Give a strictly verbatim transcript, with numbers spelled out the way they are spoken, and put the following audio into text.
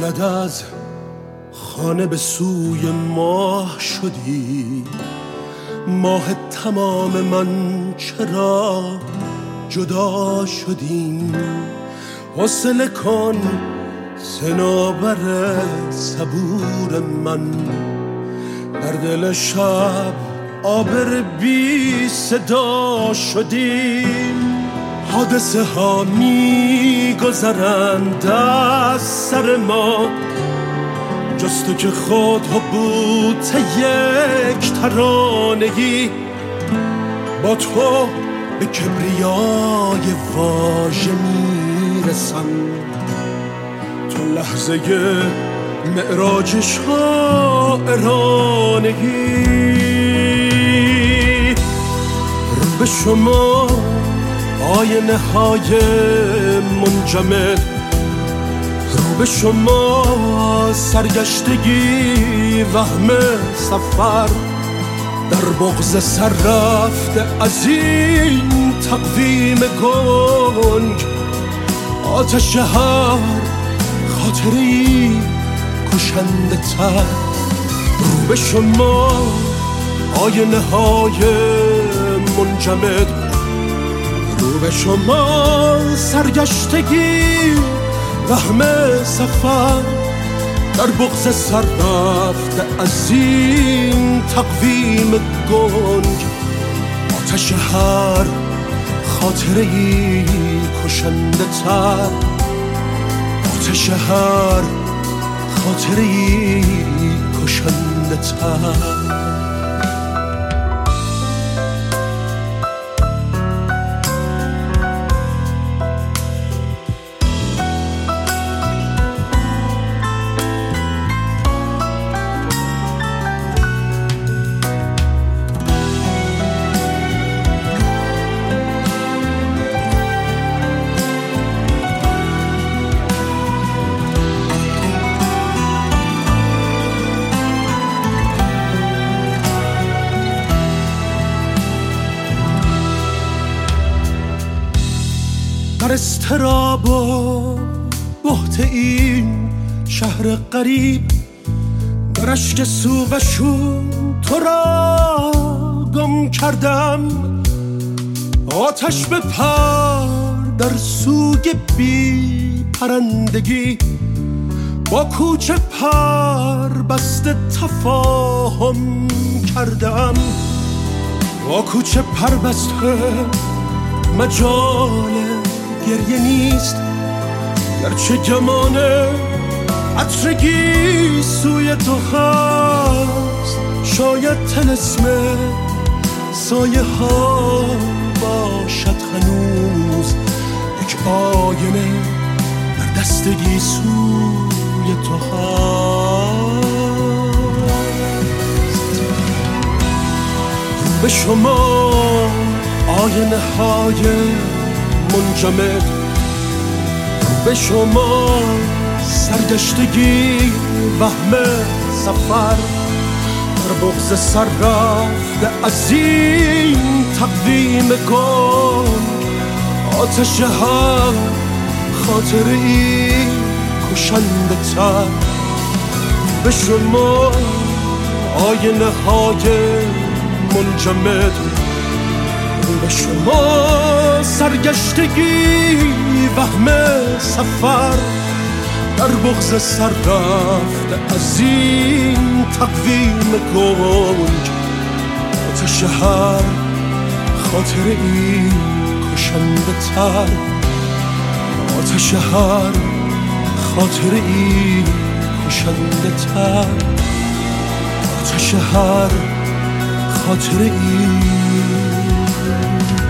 بعد از خانه به سوی ماه شدی، ماه تمام من چرا جدا شدیم؟ حوصله کن صنوبر صبور من، در دل شب آبر بی صدا شدیم. حادثه ها می گذرند از سر ما، جز تو که خود بود یک ترانگی. با تو به کبریای واژه میرسم، تو لحظه معراج شاعرانگی. رو به شما آینه های منجمد، رو به شما سرگشتگی وهم سفر، در بغض سر رفته از این تقویم گنگ. آتش هر خاطری کشنده تر، رو به شما آینه های منجمد، رو به شما سرگشتگی وهم سفر، در بغض سر رفته از این تقویم گنگ. آتش هر خاطری کشنده تر، آتش هر خاطری کشنده تر. در استراب و بحت این شهر غریب، در اشک سوغشون تو را گم کردم. آتش به پر در سوگ بی پرندگی، با کوچه پر بسته تفاهم کردم. با کوچه پر بسته مجال گریه نیست، گرچه گمانه عطرگی سوی تو هست. شاید طلسم سایه ها باشد هنوز، یک آینه در دستگی سوی تو هست. رو به شما آینه های منجمد، رو به شما سرگشتگی وهم سفر، در بغض سر رفته از این تقویم گنگ. آتش هر خاطری کشنده تر، رو به شما آینه های منجمد، رو به شما سرگشتگی وهم سفر، در بغض سر رفته از این تقویم گنگ. آتش هر خاطری کشنده تر، آتش هر خاطری کشنده تر، آتش هر خاطری